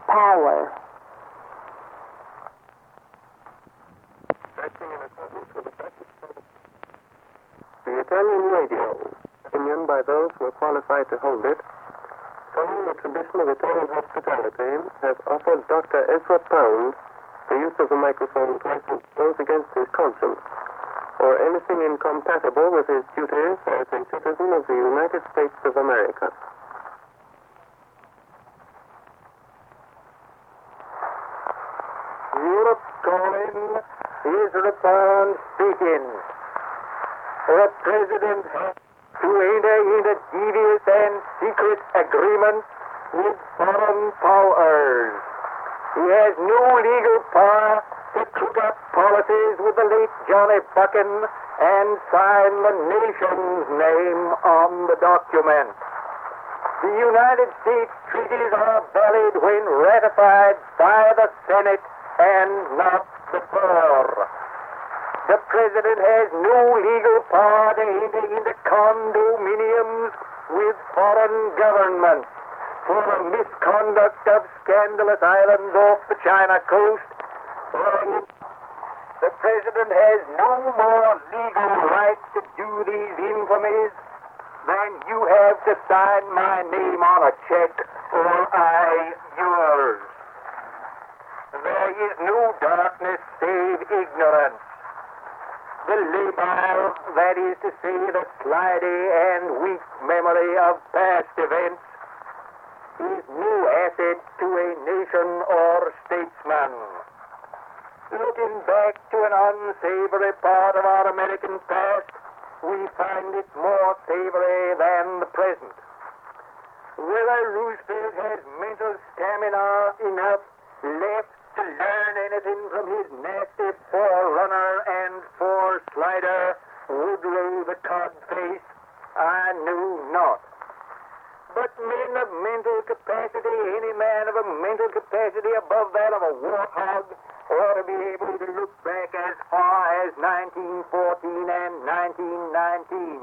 power. Acting in accordance with the practice of the Italian radio, opinion by those who are qualified to hold it, following the tradition of Italian hospitality, has offered Dr. Ezra Pound the use of the microphone to license those against his conscience, or anything incompatible with his duties as a citizen of the United States of America. Europe calling, Ezra Pound speaking. The President has to enter into devious and secret agreements with foreign powers. He has no legal power to cook up policies with the late Johnny Buchan and sign the nation's name on the document. The United States treaties are valid when ratified by the Senate and not the floor. The President has no legal power to enter into condominiums with foreign governments for the misconduct of scandalous islands off the China coast. The President has no more legal right to do these infamies than you have to sign my name on a check or I yours. There is no darkness save ignorance. The labile, that is to say, the slidey and weak memory of past events, is no asset to a nation or statesman. Looking back to an unsavory part of our American past, we find it more savory than the present. Whether Roosevelt has mental stamina enough left to learn anything from his nasty forerunner and foreslider, Woodrow the Codface, I knew not. But men of mental capacity, any man of a mental capacity above that of a warthog, ought to be able to look back as far as 1914 and 1919.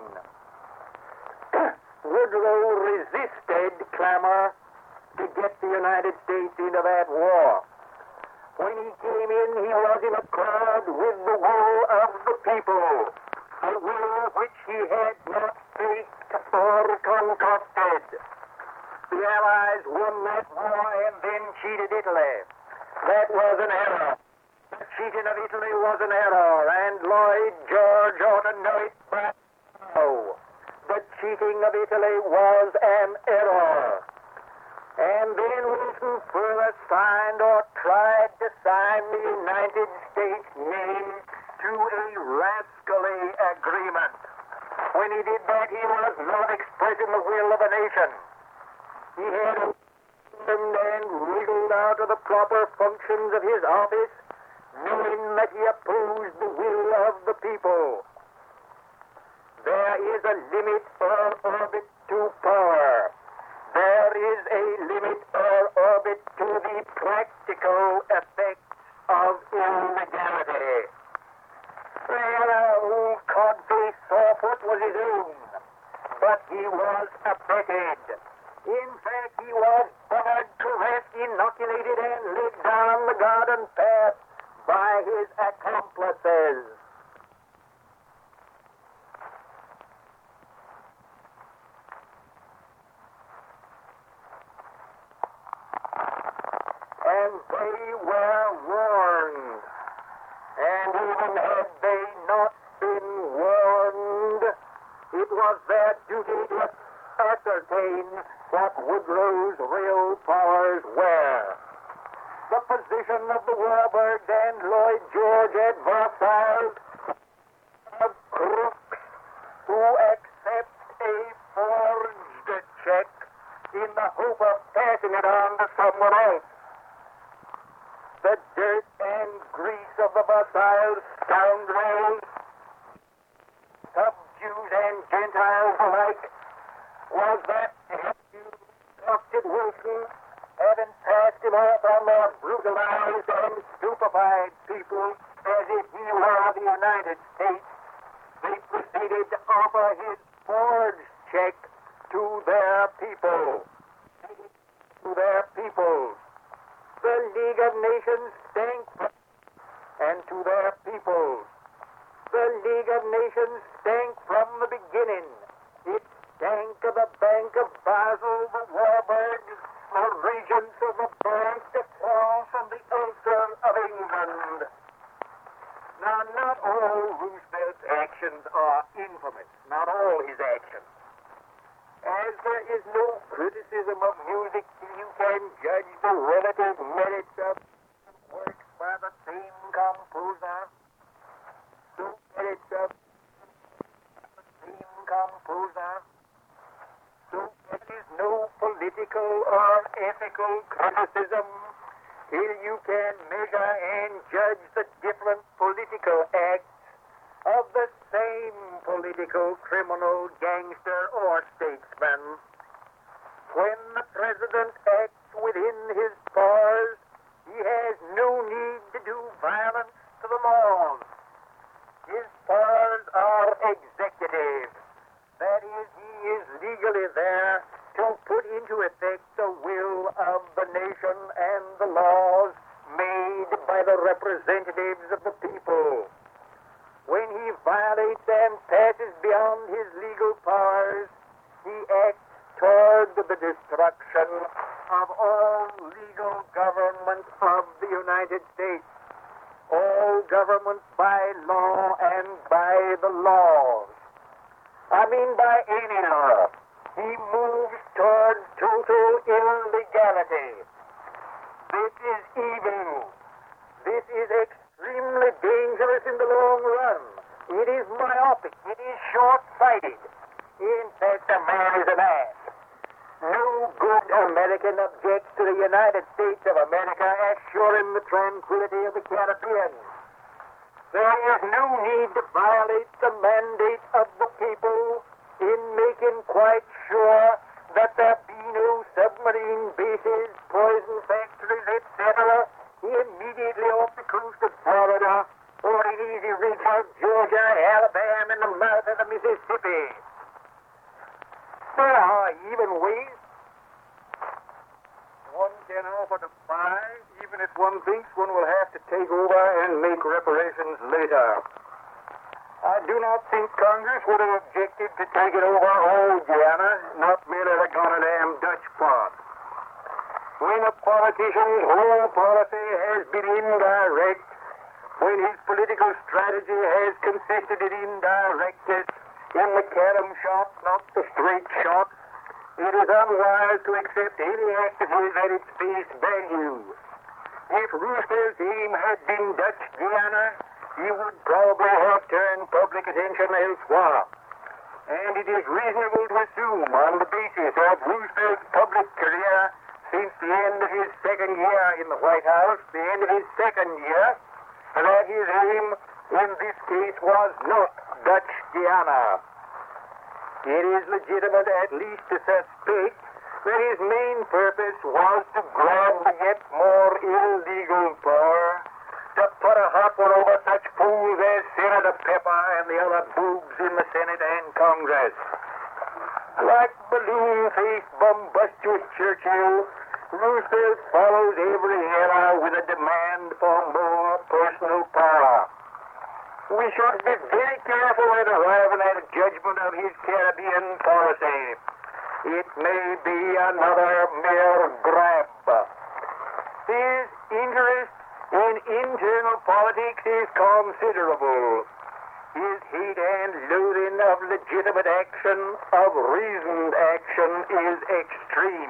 Woodrow resisted clamor to get the United States into that war. When he came in, he was in accord with the will of the people, a will which he had not faked or concocted. The Allies won that war and then cheated Italy. That was an error. The cheating of Italy was an error, and Lloyd George ought to know it by now. The cheating of Italy was an error. And then Wilson further signed or tried to sign the United States name to a rascally agreement. When he did that, he was not expressing the will of a nation. He had and wriggled out of the proper functions of his office, knowing that he opposed the will of the people. There is a limit or orbit to power. There is a limit or orbit to the practical effects of illegality. Well, old Codface Sawfoot was his own, but he was abetted. In fact, he was buttered, caressed, inoculated, and led down the garden path by his accomplices. And they were warned. And even had they not been warned, it was their duty to ascertain what Woodrow's real powers were. The position of the Warburgs and Lloyd George at Versailles of crooks who accept a forged check in the hope of passing it on to someone else. The dirt and grease of the Versailles scoundrels, sub-Jews and Gentiles alike, was that you trusted Wilson, having passed him off on their brutalized and stupefied people as if he were the United States, they proceeded to offer his forged check to their people. To their people. The League of Nations stank and to their peoples. The League of Nations stank from the beginning. It stank of the Bank of Basel, the Warburgs, the regents of the Bank de France, and the Ulster of England. Now, not all Roosevelt's actions are infamous, not all his actions. As there is no criticism of music, you can judge the relative merits of works by the same composer. The merits of the same composer. So there is no political or ethical criticism till you can measure and judge the different political acts of the same political criminal, gangster, or statesman. When the president acts within his powers, he has no need to do violence to the laws. His powers are executive. That is, he is legally there to put into effect the will of the nation and the laws made by the representatives of the people. When he violates and passes beyond his legal powers, he acts toward the destruction of all legal government of the United States, all government by law and by the laws. I mean by any law. He moves toward total illegality. This is evil. This is extremely dangerous in the long run. It is myopic. It is short-sighted. In fact, a man is an ass. No good American objects to the United States of America assuring the tranquility of the Caribbean. There is no need to violate the mandate of the people in making quite sure that there be no submarine bases, poison factories, etc., immediately off the coast of Florida or in easy reach of Georgia, Alabama, and the mouth of the Mississippi. There are even ways. One can offer to buy, even if one thinks one will have to take over and make reparations later. I do not think Congress would have objected to taking over all Guyana, not merely the goddamn Dutch part. When a politician's whole policy has been indirect, when his political strategy has consisted in indirectness, in the carom shot, not the straight shot, it is unwise to accept any act of his at its face value. If Roosevelt's aim had been Dutch Guiana, he would probably have turned public attention elsewhere. And it is reasonable to assume, on the basis of Roosevelt's public career since the end of his second year in the White House, the end of his second year, that his aim in this case was not Dutch Guiana. It is legitimate at least to suspect that his main purpose was to grab the yet more illegal power, to put a hot one over such fools as Senator Pepper and the other boobs in the Senate and Congress. Like balloon-faced, bumbustious Churchill, Roosevelt follows every era with a demand for more personal power. We should be very careful in arriving at a judgment of his Caribbean policy. It may be another mere grab. His interest in internal politics is considerable. His hate and loathing of legitimate action, of reasoned action, is extreme.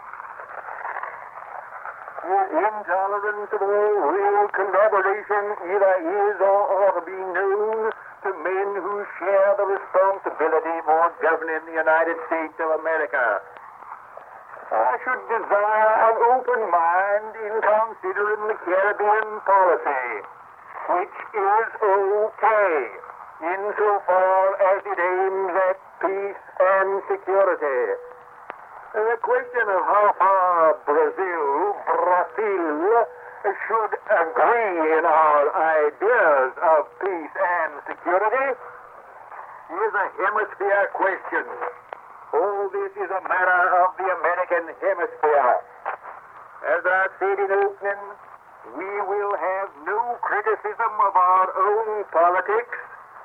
His intolerance of all real collaboration either is or ought to be known to men who share the responsibility for governing the United States of America. I should desire an open mind in considering the Caribbean policy, which is okay insofar as it aims at peace and security. The question of how far Brazil should agree in our ideas of peace and security is a hemisphere question. All this is a matter of the American hemisphere. As I said in opening, we will have no criticism of our own politics,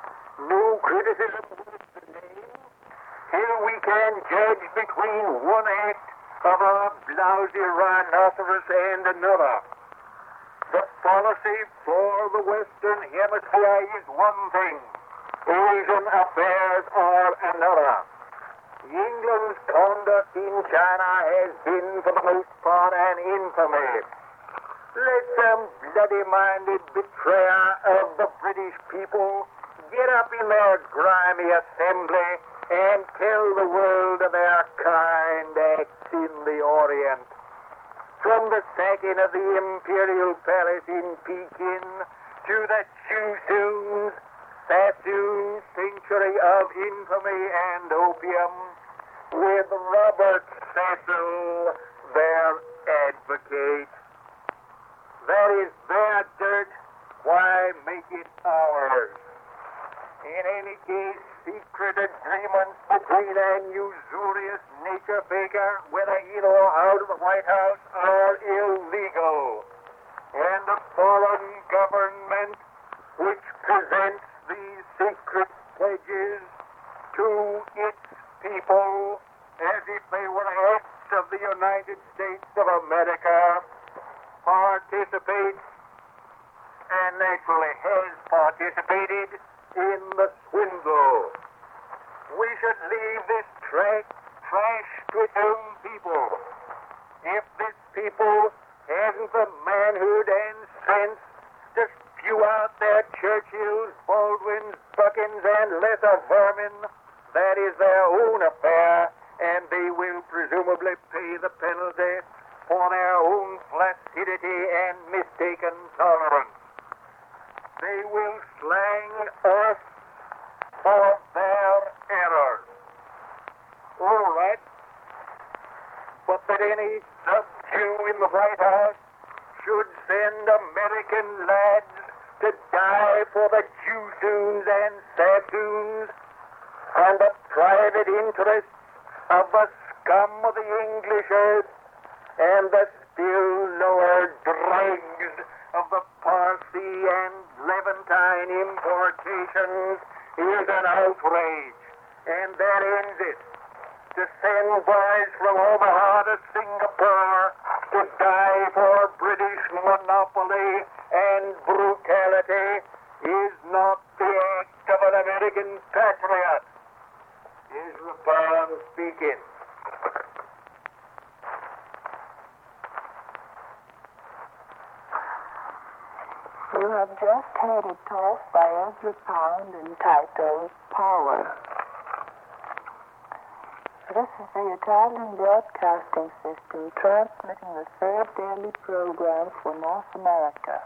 no criticism of the name, till we can judge between one act of a blousy rhinoceros and another. The policy for the Western Hemisphere is one thing. Asian affairs are another. England's conduct in China has been, for the most part, an infamy. Let some bloody-minded betrayer of the British people get up in their grimy assembly and tell the world of their kind acts in the Orient. From the sacking of the Imperial Palace in Pekin to the Chusoon's Sassoon century of infamy and opium, with Robert Cecil their advocate. That is their dirt. Why make it ours? In any case, secret agreements between an usurious nature faker, whether in or out of the White House, are illegal. And a foreign government which presents these secret pledges to its people as if they were acts of the United States of America participates, and naturally has participated, in the swindle. We should leave this trash to its own people. If this people hasn't the manhood and sense to spew out their Churchills, Baldwins, Buckins, and lesser vermin, that is their own affair, and they will presumably pay the penalty for their own flaccidity and mistaken tolerance. They will slang us for their errors. All right. But that any sub-Jew in the White House should send American lads to die for the Chusoons and Sassoons and the private interests of the scum of the English earth and the still lower dregs of the Parsi and Levantine importations is an outrage. And that ends it. To send boys from Omaha to Singapore to die for British monopoly and brutality is not the act of an American patriot. Ezra Pound speaking. You have just heard a talk by Ezra Pound entitled Power. This is the Italian Broadcasting System transmitting the third daily program for North America.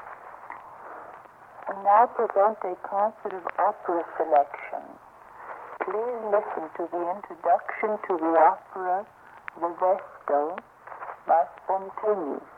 We now present a concert of opera selection. Please listen to the introduction to the opera The Vestal by Spontini.